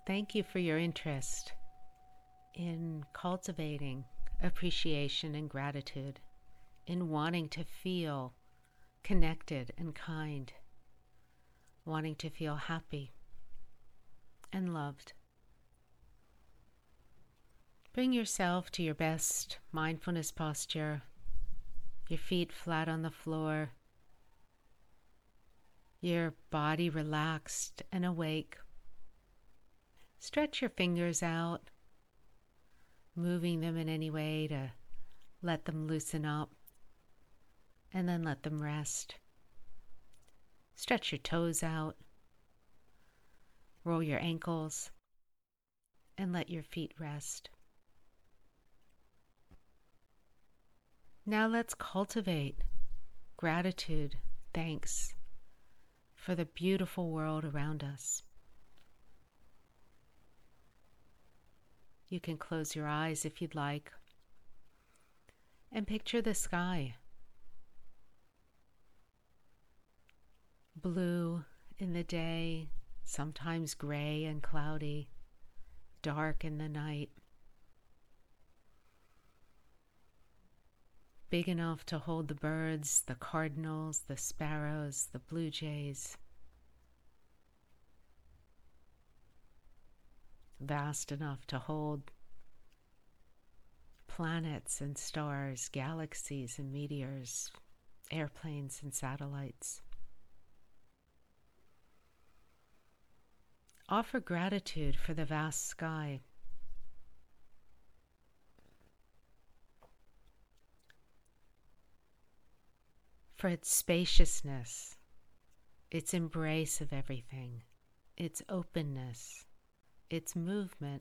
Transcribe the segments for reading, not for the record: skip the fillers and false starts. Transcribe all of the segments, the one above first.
Thank you for your interest in cultivating appreciation and gratitude, in wanting to feel connected and kind, wanting to feel happy and loved. Bring yourself to your best mindfulness posture, your feet flat on the floor, your body relaxed and awake. Stretch your fingers out, moving them in any way to let them loosen up, and then let them rest. Stretch your toes out, roll your ankles, and let your feet rest. Now let's cultivate gratitude, thanks for the beautiful world around us. You can close your eyes if you'd like and picture the sky. Blue in the day, sometimes gray and cloudy, dark in the night. Big enough to hold the birds, the cardinals, the sparrows, the blue jays. Vast enough to hold planets and stars, galaxies and meteors, airplanes and satellites. Offer gratitude for the vast sky. For its spaciousness, its embrace of everything, its openness, its movement,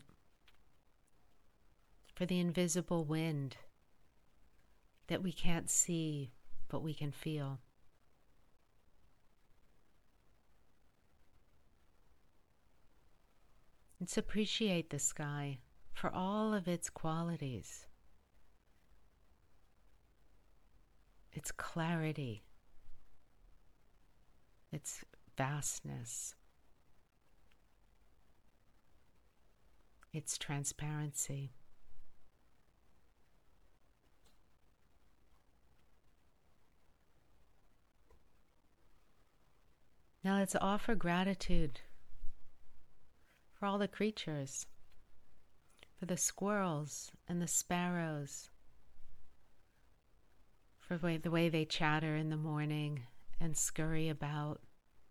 for the invisible wind that we can't see but we can feel. Let's appreciate the sky for all of its qualities, its clarity, its vastness, its transparency. Now let's offer gratitude for all the creatures, for the squirrels and the sparrows, for the way they chatter in the morning and scurry about.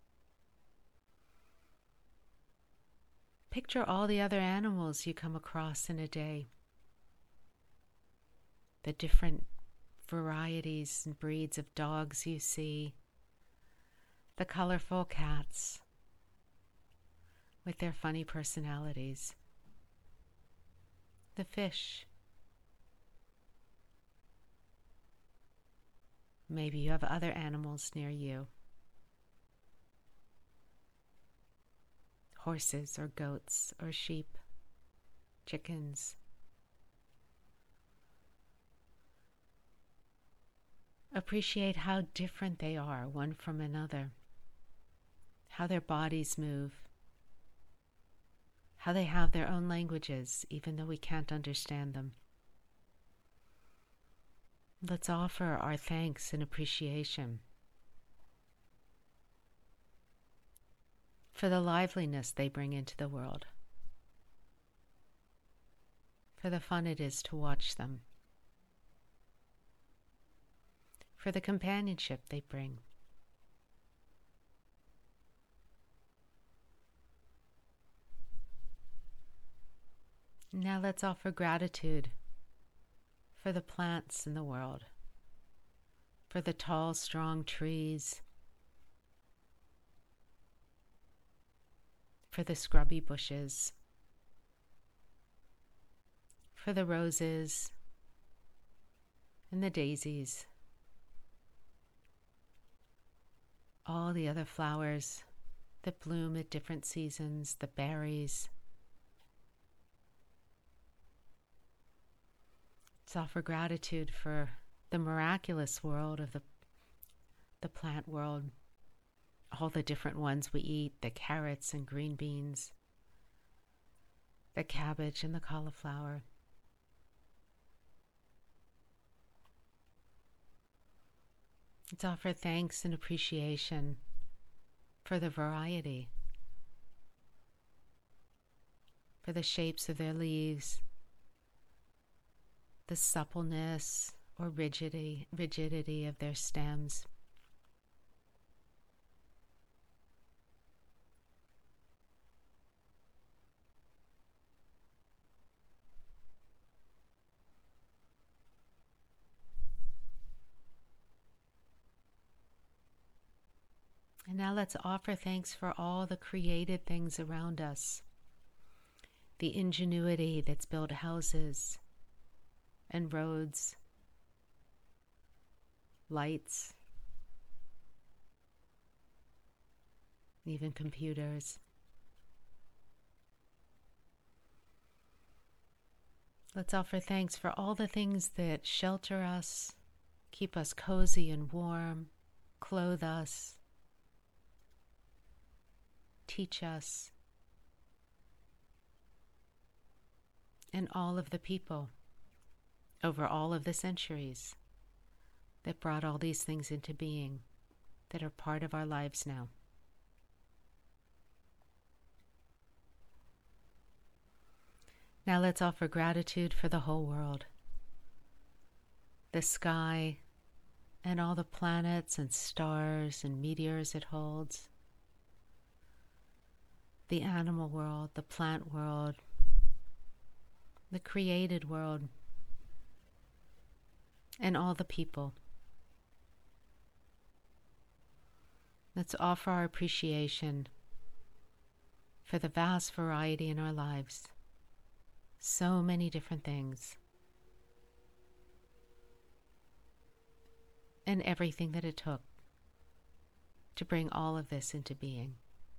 Picture all the other animals you come across in a day, the different varieties and breeds of dogs you see, the colorful cats with their funny personalities, the fish. Maybe you have other animals near you, horses or goats or sheep, chickens. Appreciate how different they are one from another, how their bodies move, how they have their own languages even though we can't understand them. Let's offer our thanks and appreciation for the liveliness they bring into the world, for the fun it is to watch them, for the companionship they bring. Now let's offer gratitude for the plants in the world, for the tall, strong trees, for the scrubby bushes, for the roses and the daisies, all the other flowers that bloom at different seasons, the berries. Let's offer gratitude for the miraculous world of the plant world, all the different ones we eat, the carrots and green beans, the cabbage and the cauliflower. Let's offer thanks and appreciation for the variety, for the shapes of their leaves, the suppleness or rigidity of their stems. And now let's offer thanks for all the created things around us. The ingenuity that's built houses and roads, lights, even computers. Let's offer thanks for all the things that shelter us, keep us cozy and warm, clothe us, teach us, and all of the people over all of the centuries that brought all these things into being that are part of our lives now. Now let's offer gratitude for the whole world, the sky, and all the planets and stars and meteors it holds, the animal world, the plant world, the created world, and all the people. Let's offer our appreciation for the vast variety in our lives. So many different things. And everything that it took to bring all of this into being.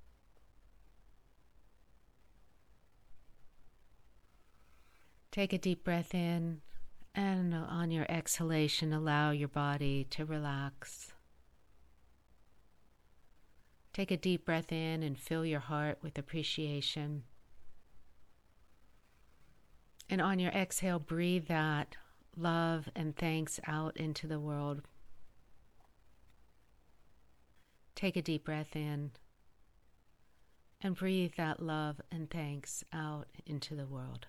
Take a deep breath in, and on your exhalation, allow your body to relax. Take a deep breath in and fill your heart with appreciation. And on your exhale, breathe that love and thanks out into the world. Take a deep breath in and breathe that love and thanks out into the world.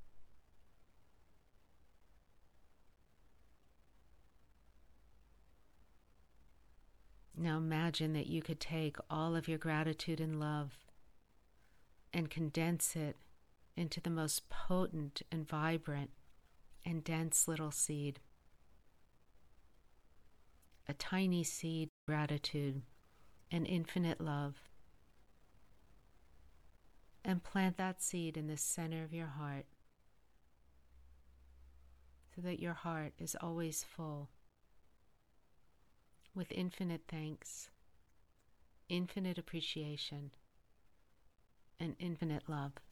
Now imagine that you could take all of your gratitude and love and condense it into the most potent and vibrant and dense little seed. A tiny seed of gratitude and infinite love. And plant that seed in the center of your heart so that your heart is always full with infinite thanks, infinite appreciation, and infinite love.